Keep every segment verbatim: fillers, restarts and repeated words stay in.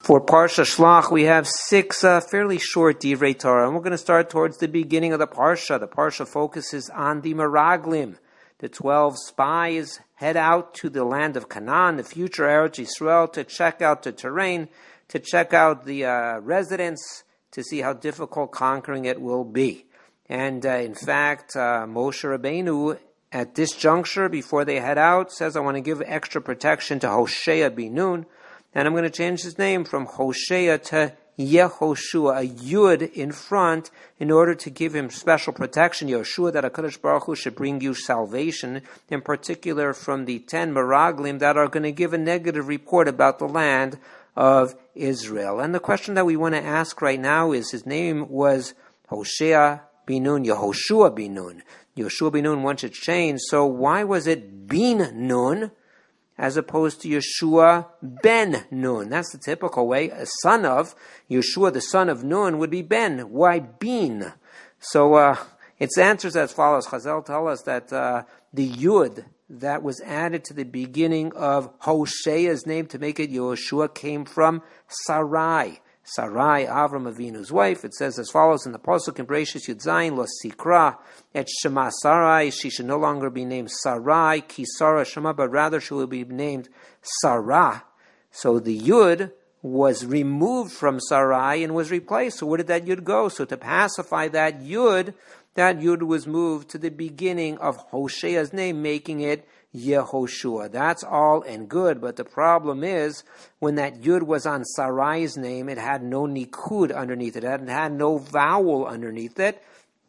For Parsha Shlach, we have six uh, fairly short Divrei Torah, and we're going to start towards the beginning of the Parsha. The Parsha focuses on the Meraglim. The twelve spies head out to the land of Canaan, the future Eretz Yisrael, to check out the terrain, to check out the uh, residents, to see how difficult conquering it will be. And uh, in fact, uh, Moshe Rabbeinu, at this juncture, before they head out, says, I want to give extra protection to Hosea bin Nun, and I'm going to change his name from Hosea to Yehoshua, a Yud in front, in order to give him special protection. Yehoshua, that HaKadosh Baruch Hu should bring you salvation, in particular from the ten Meraglim that are going to give a negative report about the land of Israel. And the question that we want to ask right now is, his name was Hosea bin Nun, Yehoshua bin Nun. Yehoshua bin Nun once it changed, so why was it bin Nun as opposed to Yeshua ben Nun? That's the typical way. A son of, Yeshua the son of Nun, would be Ben. Why bin? So uh, its answers as follows. Chazal tell us that uh, the Yud that was added to the beginning of Hosea's name to make it Yehoshua came from Sarai. Sarai, Avram Avinu's wife. It says as follows in the Pasuk in Bereshis Yud Zayin, Lo Sikra et Shema Sarai. She should no longer be named Sarai, Ki Sarah Shema, but rather she will be named Sarah. So the Yud was removed from Sarai and was replaced. So where did that Yud go? So to pacify that Yud, that Yud was moved to the beginning of Hosea's name, making it Yehoshua. That's all and good, but the problem is, when that Yud was on Sarai's name, it had no nikud underneath it. It had, had no vowel underneath it.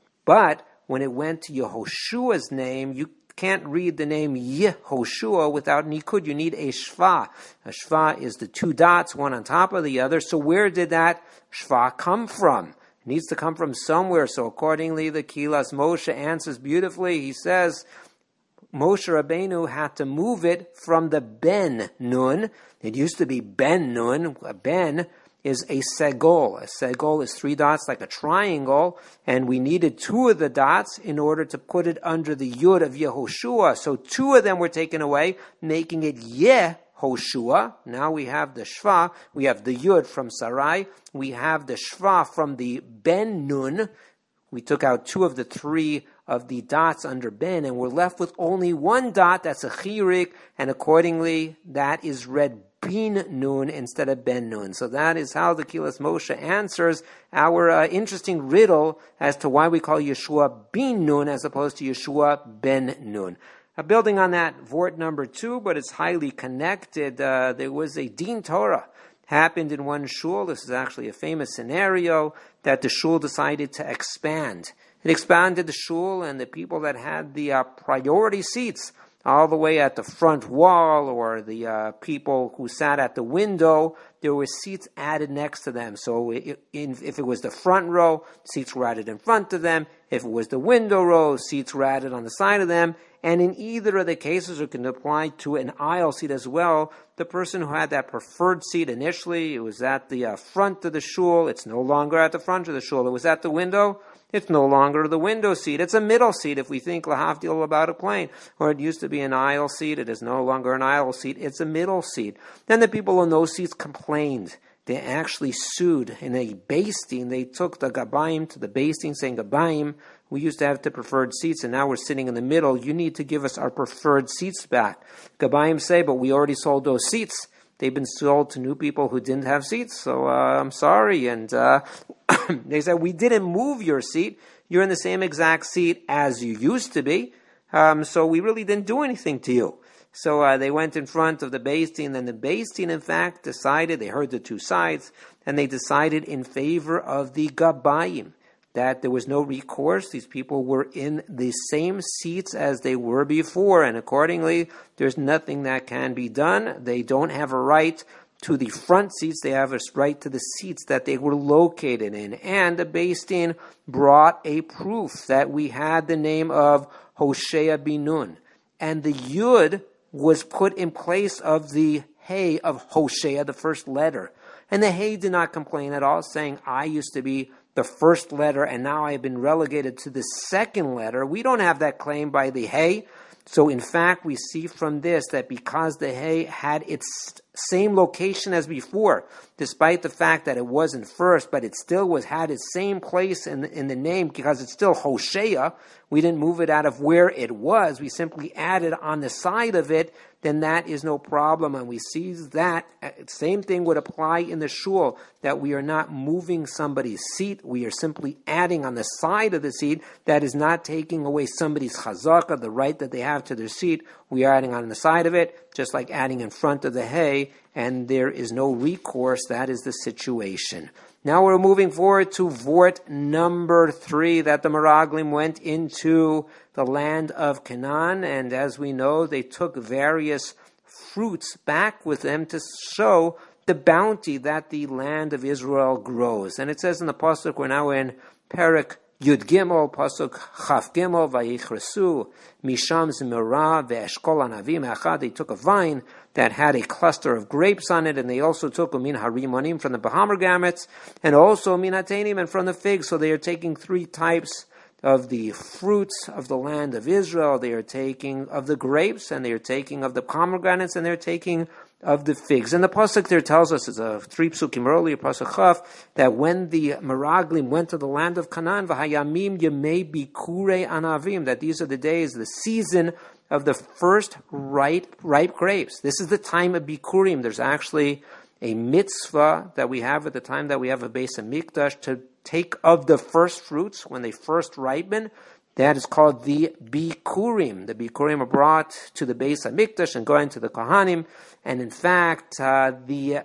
But when it went to Yehoshua's name, you can't read the name Yehoshua without nikud. You need a shva. A shva is the two dots, one on top of the other. So where did that shva come from? It needs to come from somewhere. So accordingly, the Kilas Moshe answers beautifully. He says, Moshe Rabbeinu had to move it from the Ben Nun. It used to be Ben Nun. A Ben is a segol. A segol is three dots like a triangle, and we needed two of the dots in order to put it under the Yud of Yehoshua. So two of them were taken away, making it Yehoshua. Now we have the Shva, we have the Yud from Sarai, we have the Shva from the Ben Nun. We took out two of the three of the dots under Ben, and we're left with only one dot, that's a chirik, and accordingly, that is read bin nun instead of ben nun. So that is how the Kilas Moshe answers our uh, interesting riddle as to why we call Yeshua bin nun as opposed to Yeshua ben nun. Uh, building on that, vort number two, but it's highly connected, uh, there was a Din Torah happened in one shul. This is actually a famous scenario that the shul decided to expand. It expanded the shul, and the people that had the uh, priority seats all the way at the front wall, or the uh, people who sat at the window, there were seats added next to them. So it, in, if it was the front row, seats were added in front of them. If it was the window row, seats were added on the side of them. And in either of the cases, it can apply to an aisle seat as well. The person who had that preferred seat initially, it was at the uh, front of the shul. It's no longer at the front of the shul. It was at the window. It's no longer the window seat. It's a middle seat if we think lahavdil about a plane. Or it used to be an aisle seat. It is no longer an aisle seat. It's a middle seat. Then the people in those seats complained. They actually sued in a beis din. They took the gabayim to the beis din saying, Gabayim, we used to have the preferred seats and now we're sitting in the middle. You need to give us our preferred seats back. Gabayim say, but we already sold those seats. They've been sold to new people who didn't have seats, so uh, I'm sorry. And uh, they said, we didn't move your seat. You're in the same exact seat as you used to be, um, so we really didn't do anything to you. So uh, they went in front of the beis din, and the beis din, in fact, decided, they heard the two sides, and they decided in favor of the gabayim, that there was no recourse. These people were in the same seats as they were before, and accordingly, there's nothing that can be done. They don't have a right to the front seats. They have a right to the seats that they were located in. And the beis din brought a proof that we had the name of Hosea bin Nun, and the Yud was put in place of the Hey of Hosea, the first letter. And the Hey did not complain at all, saying, I used to be the first letter, and now I have been relegated to the second letter. We don't have that claim by the Hey. So in fact, we see from this that because the Hey had its same location as before, despite the fact that it wasn't first, but it still was had its same place in the, in the name because it's still Hosea. We didn't move it out of where it was. We simply added on the side of it. Then that is no problem. And we see that same thing would apply in the shul, that we are not moving somebody's seat. We are simply adding on the side of the seat. That is not taking away somebody's chazakah, the right that they have to their seat. We are adding on the side of it, just like adding in front of the hay, and there is no recourse. That is the situation. Now we're moving forward to Vort number three, that the Meraglim went into the land of Canaan, and as we know, they took various fruits back with them to show the bounty that the land of Israel grows. And it says in the Pasuk, we're now in Perek Yud Gimel, Pasuk Chaf Gimel, Vayichresu, Misham Zimera, Ve'eshkol Anavim Echad. They took a vine that had a cluster of grapes on it, and they also took min harimonim from the pomegranates, and also min hatenim and from the figs. So they are taking three types of the fruits of the land of Israel. They are taking of the grapes, and they are taking of the pomegranates, and they're taking of the figs. And the pasuk there tells us, it's a three psukim earlier, pasuk Chaf, that when the Meraglim went to the land of Canaan, v'hayamim yemei bikure anavim, that these are the days, the season of the first ripe, ripe grapes. This is the time of Bikurim. There's actually a mitzvah that we have at the time that we have a Beis Hamikdash to take of the first fruits when they first ripen. That is called the Bikurim. The Bikurim are brought to the Beis Hamikdash and going to the Kohanim. And in fact, uh, the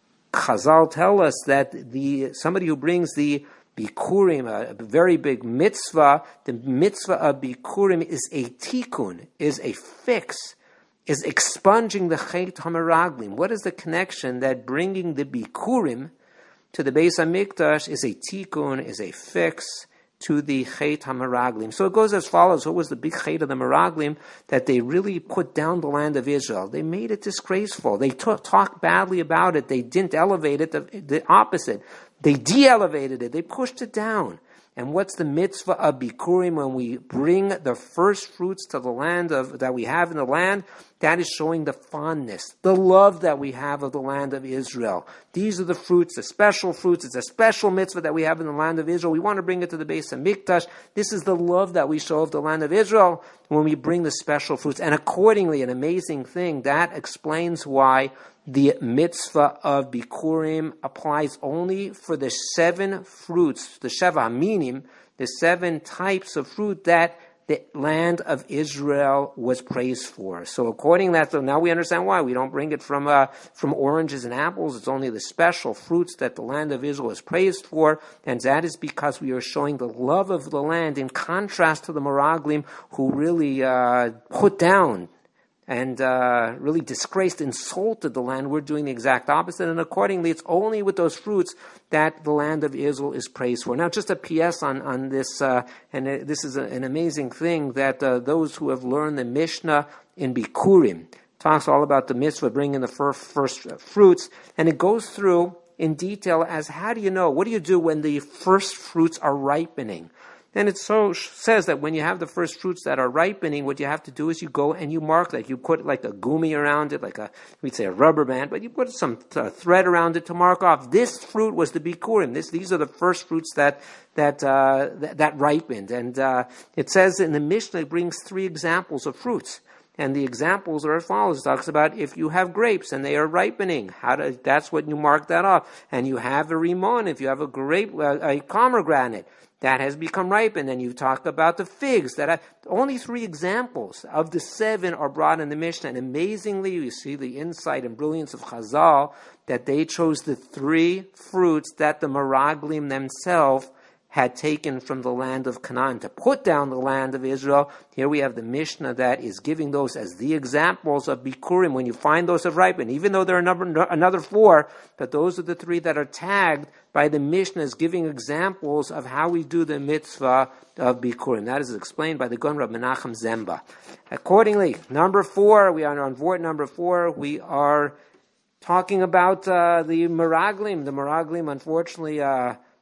Chazal tell us that the somebody who brings the Bikurim, a, a very big mitzvah, the mitzvah of Bikurim is a tikkun, is a fix, is expunging the Chet HaMeraglim. What is the connection that bringing the Bikurim to the Beis Hamikdash is a tikkun, is a fix to the Chet HaMeraglim? So it goes as follows. What was the big Chet of the Meraglim? That they really put down the land of Israel. They made it disgraceful. They t- talked badly about it. They didn't elevate it, the, the opposite. They de-elevated it. They pushed it down. And what's the mitzvah of Bikurim when we bring the first fruits to the land of that we have in the land? That is showing the fondness, the love that we have of the land of Israel. These are the fruits, the special fruits. It's a special mitzvah that we have in the land of Israel. We want to bring it to the Beis Hamikdash. This is the love that we show of the land of Israel when we bring the special fruits. And accordingly, an amazing thing, that explains why the mitzvah of Bikurim applies only for the seven fruits, the Sheva Aminim, the seven types of fruit that the land of Israel was praised for. So according to that, so now we understand why. We don't bring it from uh, from oranges and apples. It's only the special fruits that the land of Israel is praised for, and that is because we are showing the love of the land in contrast to the Meraglim, who really uh, put down and uh, really disgraced, insulted the land. We're doing the exact opposite, and accordingly, it's only with those fruits that the land of Israel is praised for. Now, just a P S on, on this, uh, and uh, this is a, an amazing thing, that uh, those who have learned the Mishnah in Bikurim talks all about the mitzvah, bringing the first, first fruits, and it goes through in detail as how do you know, what do you do when the first fruits are ripening? And it so says that when you have the first fruits that are ripening, what you have to do is you go and you mark that. You put like a gumi around it, like a, we'd say a rubber band, but you put some uh, thread around it to mark off. This fruit was the Bikurim. This, these are the first fruits that that uh, that, that ripened. And uh, it says in the Mishnah, it brings three examples of fruits. And the examples are as follows. It talks about if you have grapes and they are ripening, how to, that's what you mark that off. And you have a rimon, if you have a grape, uh, a pomegranate that has become ripened. And you talk about the figs. That have, only three examples of the seven are brought in the Mishnah. And amazingly, you see the insight and brilliance of Chazal, that they chose the three fruits that the Meraglim themselves had taken from the land of Canaan to put down the land of Israel. Here we have the Mishnah that is giving those as the examples of Bikurim. When you find those have ripened, even though there are another, another four, but those are the three that are tagged by the Mishnah as giving examples of how we do the mitzvah of Bikurim. That is explained by the Gon Rab Menachem Zemba. Accordingly, number four, we are on Vort number four, we are talking about uh, the Meraglim. The Meraglim, unfortunately, uh,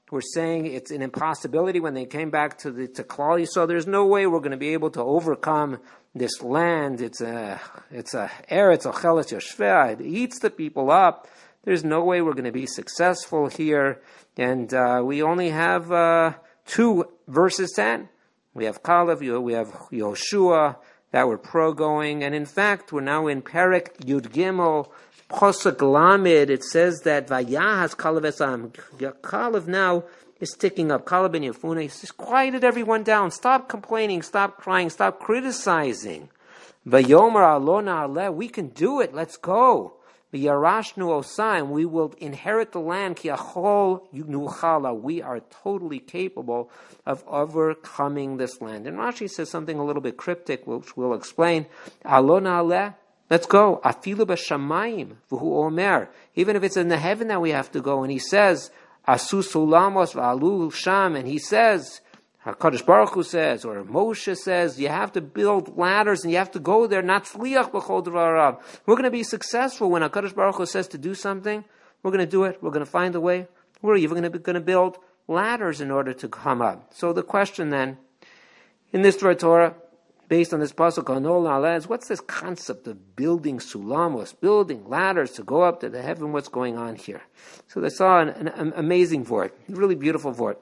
were saying it's an impossibility when they came back to the to Klal Yisrael. There's no way we're going to be able to overcome this land. It's a it's a Eretz Ocheles Yoshveh. It eats the people up. There's no way we're going to be successful here. And uh, we only have uh, two verses ten. We have Kalev, we have Yoshua that were pro-going. And in fact, we're now in Perek Yud Gimel, Posuk Lamed. It says that Vayahas Kalev Esam. Kalev now is ticking up. Kalev ben Yefune, he says, quieted everyone down. Stop complaining, stop crying, stop criticizing. Vayomer Alona Aleh, we can do it, let's go. V'yarashnu Osayim, we will inherit the land. Ki achol nuchala, we are totally capable of overcoming this land. And Rashi says something a little bit cryptic, which we'll explain. Alona Aleh, let's go. Afilu b'shamayim v'hu omer, even if it's in the heaven that we have to go. And he says, Asu sulamos v'alu sham, and he says, HaKadosh Baruch Hu says, or Moshe says, you have to build ladders and you have to go there. Not tzliach b'chol dvarav. We're going to be successful when HaKadosh Baruch Hu says to do something. We're going to do it. We're going to find a way. We're even going to be going to build ladders in order to come up. So the question then, in this Torah, based on this pasuk Anol Na'aleh, is what's this concept of building sulamos, building ladders to go up to the heaven? What's going on here? So they saw an, an, an amazing vort, really beautiful vort.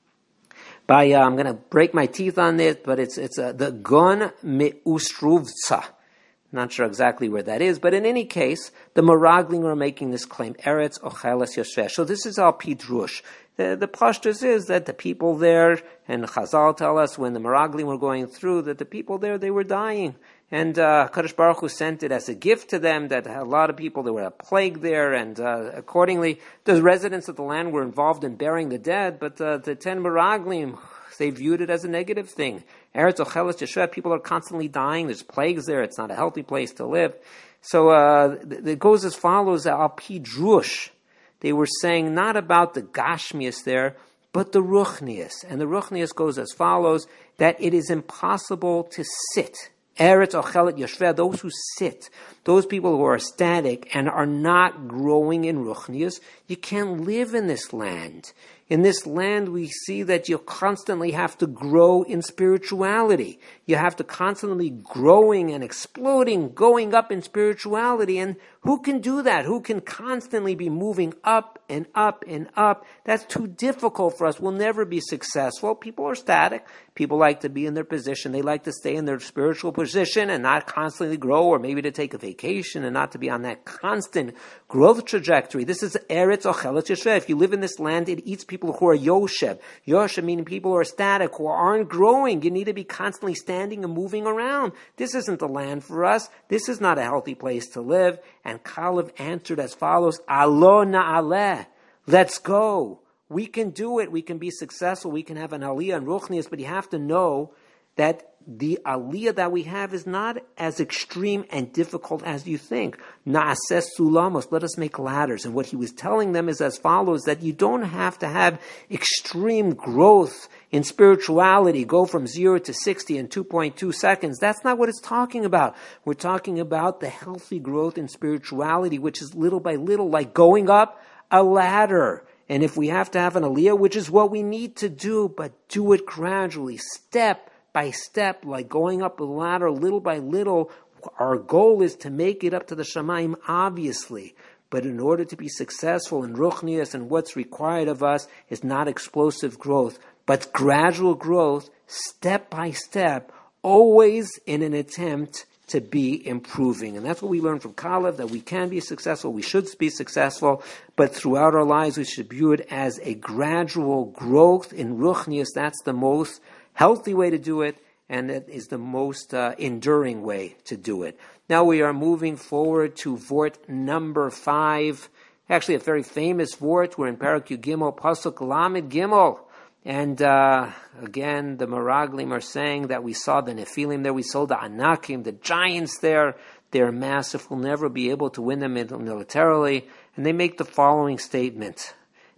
By, uh, I'm going to break my teeth on this, but it's it's uh, the Gon Meustruvtsa. Not sure exactly where that is, but in any case, the Meraglim are making this claim, Eretz Ocheles Yoshveh. So this is all Pidrush. The, the pashtus is that the people there, and Chazal tell us when the Meraglim were going through, that the people there, they were dying. And uh, Kadosh Baruch Hu sent it as a gift to them, that a lot of people, there were a plague there, and uh, accordingly, the residents of the land were involved in burying the dead, but uh, the ten Meraglim, they viewed it as a negative thing. Eretz Ocheles Yoshveh, people are constantly dying, there's plagues there, it's not a healthy place to live. So uh, it goes as follows, Al Pidrush. They were saying not about the Gashmias there, but the Ruchnias. And the Ruchnias goes as follows, that it is impossible to sit. Eretz Ochelet Yoshveh, those who sit, those people who are static and are not growing in Ruchnias, you can't live in this land. In this land, we see that you constantly have to grow in spirituality. You have to constantly growing and exploding, going up in spirituality. And who can do that? Who can constantly be moving up and up and up? That's too difficult for us. We'll never be successful. People are static. People like to be in their position. They like to stay in their spiritual position and not constantly grow, or maybe to take a vacation and not to be on that constant growth trajectory. This is Eretz Ochelet Yoshveh. If you live in this land, it eats people who are Yosheb. Yosheb meaning people who are static, who aren't growing. You need to be constantly standing and moving around. This isn't the land for us. This is not a healthy place to live. And Kalev answered as follows, Alo Na'aleh. Let's go. We can do it. We can be successful. We can have an aliyah and ruchnias, but you have to know that the aliyah that we have is not as extreme and difficult as you think. Na'aseh sulamos, let us make ladders. And what he was telling them is as follows, that you don't have to have extreme growth in spirituality, go from zero to sixty in two point two seconds. That's not what it's talking about. We're talking about the healthy growth in spirituality, which is little by little, like going up a ladder. And if we have to have an aliyah, which is what we need to do, but do it gradually, step by step, like going up a ladder little by little. Our goal is to make it up to the Shamayim, obviously. But in order to be successful in Ruchnias, and what's required of us is not explosive growth, but gradual growth, step by step, always in an attempt to be improving. And that's what we learn from Kalev, that we can be successful, we should be successful, but throughout our lives we should view it as a gradual growth in Ruchnias. That's the most healthy way to do it, and it is the most uh, enduring way to do it. Now we are moving forward to Vort number five. Actually, a very famous Vort. We're in Perek Yud Gimel, Pasuk Lamed Gimel. And uh, again, the Meraglim are saying that we saw the Nephilim there, we saw the Anakim, the giants there. They're massive. We'll never be able to win them militarily. And they make the following statement.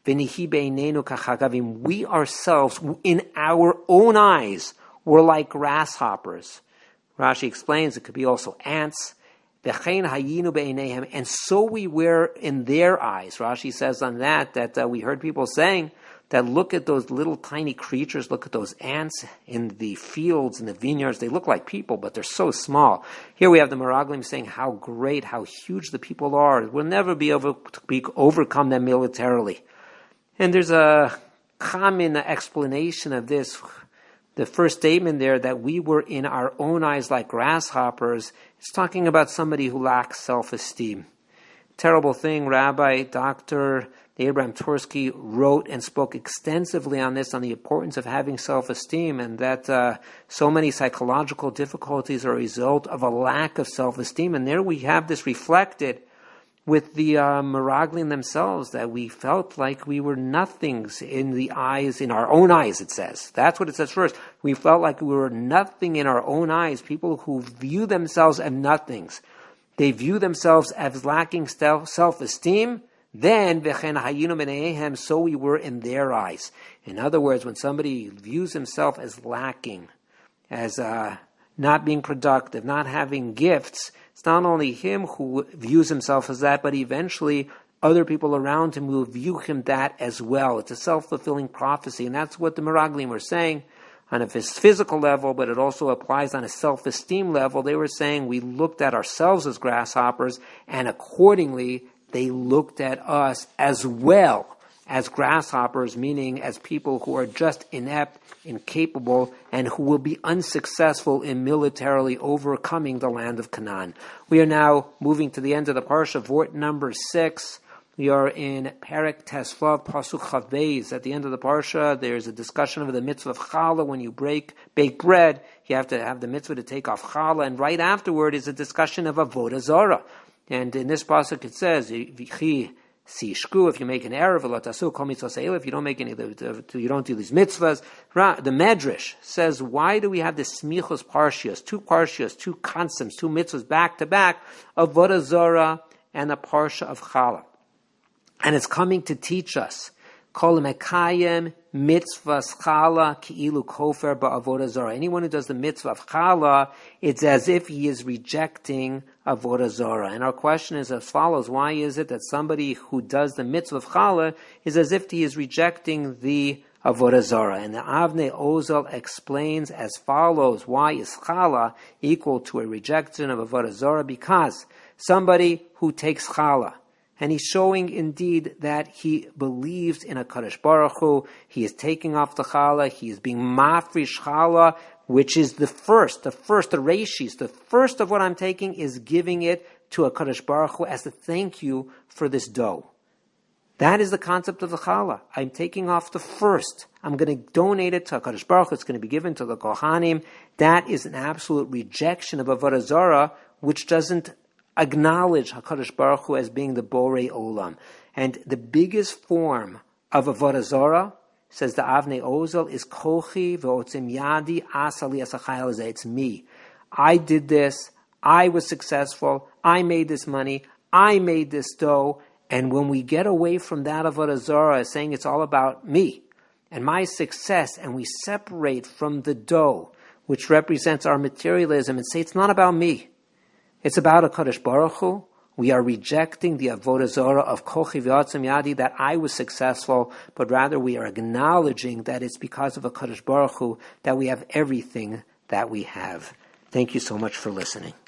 We ourselves, in our own eyes, were like grasshoppers. Rashi explains it could be also ants. And so we were in their eyes. Rashi says on that, that uh, we heard people saying that look at those little tiny creatures, look at those ants in the fields and the vineyards. They look like people, but they're so small. Here we have the Meraglim saying how great, how huge the people are. We'll never be able to be, overcome them militarily. And there's a common explanation of this. The first statement there, that we were in our own eyes like grasshoppers, it's talking about somebody who lacks self-esteem. Terrible thing. Rabbi Doctor Abraham Tursky wrote and spoke extensively on this, on the importance of having self-esteem, and that uh, so many psychological difficulties are a result of a lack of self-esteem. And there we have this reflected with the uh, Meraglim themselves, that we felt like we were nothings in the eyes, in our own eyes, it says. That's what it says first. We felt like we were nothing in our own eyes, people who view themselves as nothings. They view themselves as lacking self-esteem. Then, so we were in their eyes. In other words, when somebody views himself as lacking, as uh, not being productive, not having gifts, it's not only him who views himself as that, but eventually other people around him will view him that as well. It's a self-fulfilling prophecy, and that's what the Meraglim were saying on a physical level, but it also applies on a self-esteem level. They were saying we looked at ourselves as grasshoppers, and accordingly, they looked at us as well as grasshoppers, meaning as people who are just inept, incapable, and who will be unsuccessful in militarily overcoming the land of Canaan. We are now moving to the end of the parsha, vort number six. We are in Perek Tesvav, Pasuk Chav Beis. At the end of the parsha, there's a discussion of the mitzvah of challah. When you break bake bread, you have to have the mitzvah to take off challah, and right afterward is a discussion of avodah zarah. And in this pasuk it says, "Vichi sishku," if you make an error, "V'latasu kol mitzvah," if you don't make any, you don't do these mitzvahs. The Medrash says, why do we have this smichos parshias, two parshias, two concepts, two mitzvahs back to back, avodah zarah and the parsha of challah? And it's coming to teach us, kol mekayem mitzvahs challah ki'ilu kofer ba'avodah zarah. Anyone who does the mitzvah of challah, it's as if he is rejecting avodah zarah. And our question is as follows: why is it that somebody who does the mitzvah of challah is as if he is rejecting the avodah zarah? And the Avnei Ozel explains as follows: why is challah equal to a rejection of avodah zarah? Because somebody who takes challah, and he's showing indeed that he believes in a Kadosh Baruch Hu, he is taking off the challah, he is being mafrish challah, which is the first, the first, the reishis, the first of what I'm taking is giving it to a Kadosh Baruch Hu as a thank you for this dough. That is the concept of the challah. I'm taking off the first. I'm going to donate it to a Kadosh Baruch Hu. It's going to be given to the Kohanim. That is an absolute rejection of avodah zarah, which doesn't acknowledge HaKadosh Baruch Hu as being the Borei Olam. And the biggest form of avodah zarah, says the Avnei Ozel, is kochi ve'otzim yadi asali asachayel zeh. It's me. I did this. I was successful. I made this money. I made this dough. And when we get away from that avodah zarah, saying it's all about me and my success, and we separate from the dough, which represents our materialism, and say it's not about me, it's about a Kadosh Baruch Hu, we are rejecting the avodah zarah of kochi v'atzim yadi, that I was successful, but rather we are acknowledging that it's because of a Kadosh Baruch Hu that we have everything that we have. Thank you so much for listening.